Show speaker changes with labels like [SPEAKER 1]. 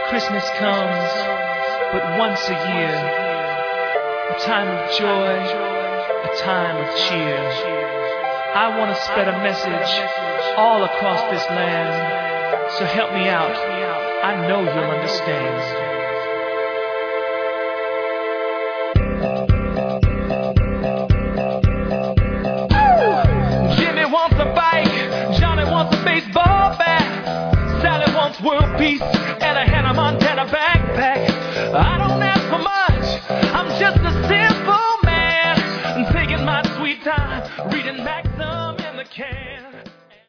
[SPEAKER 1] Christmas comes but once a year, a time of joy, a time of cheer. I want to spread a message all across this land, so help me out, I know you'll understand. Jimmy wants a bike, Johnny wants a baseball bat, Sally wants world peace and a Hannah Montana backpack. I don't ask for much, I'm just a simple